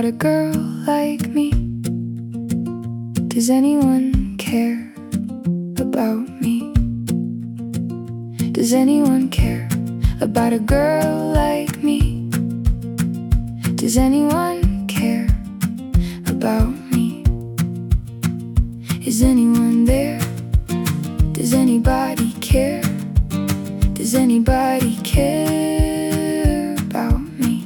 about a girl like me? Does anyone care about me? Does anyone care about a girl like me? Does anyone care about me? Is anyone there? Does anybody care? Does anybody care about me?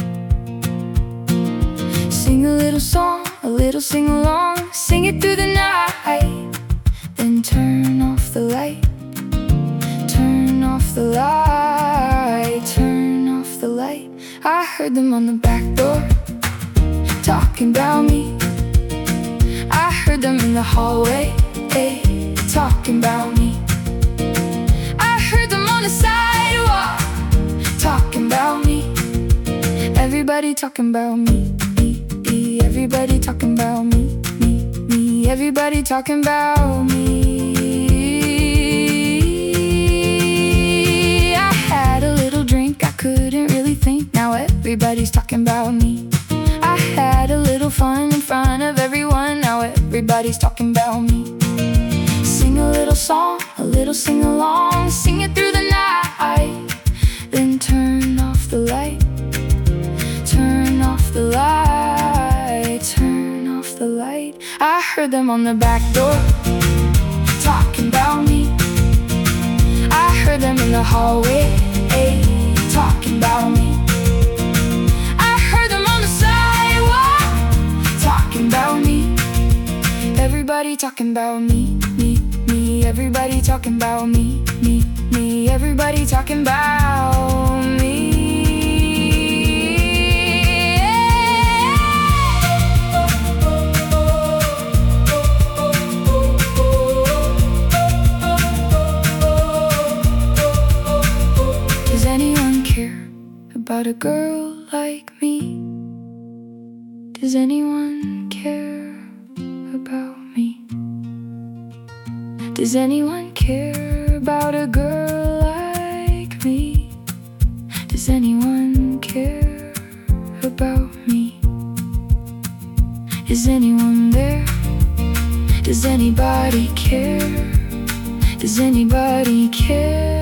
Sing a little song, a little sing-along. Sing it through the night, then turn off the light. Turn off the light, turn off the light. I heard them on the back door, talking about me. I heard them in the hallway, talking about me. I heard them on the sidewalk, talking about me. Everybody talking about me, me. Everybody talking about me, me. Everybody talking about me. I had a little drink, I couldn't really think. Now everybody's talking about me. I had a little fun in front of everyone. Now everybody's talking about me. Sing a little song, a little sing-along. Sing it through the night, then turn off the light. Turn off the light, turn off the light. I heard them on the back door, talking about me. I heard them in the hallway, talking about me. I heard them on the sidewalk, talking about me. Everybody talking about me, me, me. Everybody talking about me, me, me. Everybody talking about me. Does anyone care about a girl like me? Does anyone care about me? Does anyone care about a girl like me? Does anyone care about me? Is anyone there? Does anybody care? Does anybody care?